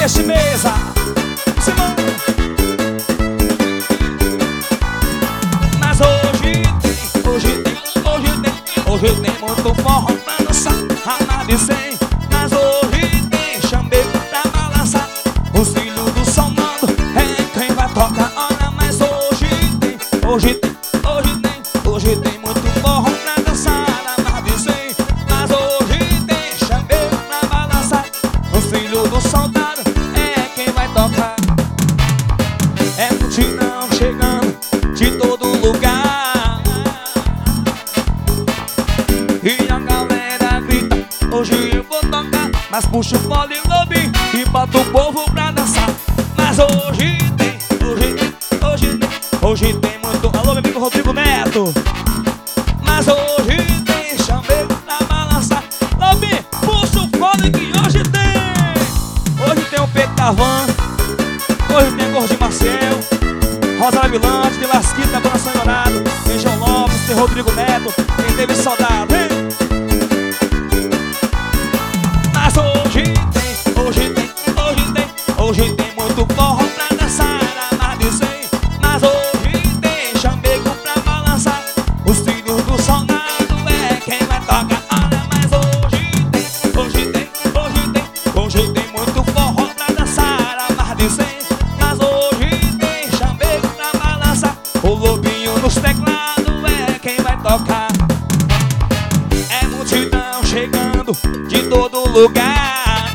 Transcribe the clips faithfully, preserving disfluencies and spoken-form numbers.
Deixe mesa. Simão. Mas hoje tem, hoje tem, hoje tem, hoje tem muito forró pra dançar. Amar de cem. Mas hoje tem chamego pra balançar. Os filhos do Salmando é quem vai tocar. Olha, mas hoje tem, hoje tem, hoje tem, hoje tem muito forró pra dançar. Amar de cem. Mas hoje tem chamego pra balançar. Os filhos do soldado é quem vai tocar. É multidão chegando de todo lugar e a galera grita, hoje eu vou tocar. Mas puxa o fole lobby e bota o povo pra dançar. Mas hoje tem, hoje tem, hoje tem, hoje tem muito. Alô, meu amigo Rodrigo Neto. Mas hoje tem chamego pra balançar. Lobby, puxa o fole que hoje tem. Hoje tem o Pedro Carvan, hoje tem Gordinho Marcel, Rosa Vilante, de Lasquita, Dona Sonhorado, tem João Lopes, tem Rodrigo Neto, tem David Soldado, hein? Mas hoje tem, hoje tem, hoje tem, hoje tem muito forró pra dançar, amar de cem. Mas hoje tem chamego pra balançar. Os filhos do soldado é quem vai tocar. Olha, mas hoje tem, hoje tem, hoje tem, hoje tem muito forró pra dançar, amar de cem. Mas hoje tem chamego pra balançar. O lobinho nos teclados é quem vai tocar. É multidão chegando de todo lugar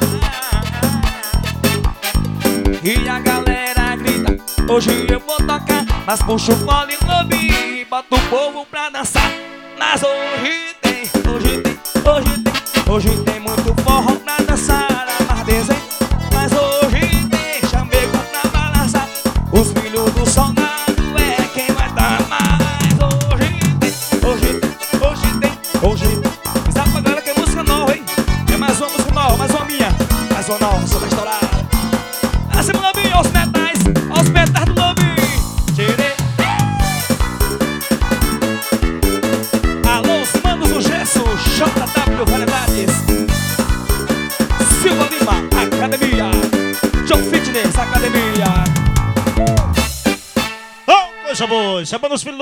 e a galera grita, hoje eu vou tocar. Mas puxa o fole lobinho e bota o povo pra dançar. Mas hoje tem, hoje tem, hoje tem, hoje tem muito forró pra dançar, amar de cem. Mas hoje tem chamego pra balançar. Os filhos do soldado é quem vai dar mais. Hoje tem, hoje tem, hoje tem, hoje tem. E sabe pra galera que é música nova, hein? É mais uma música nova, mais uma minha, mais uma nova, só vai estourar. Acima do lobinho, aos metais, aos metais do lobinho. Tirei. Alô, os manos do Gesso, J W Variedades, Silva Lima, Academia, John Fitness, Academia. Oh, coisa boa, chamando os filhos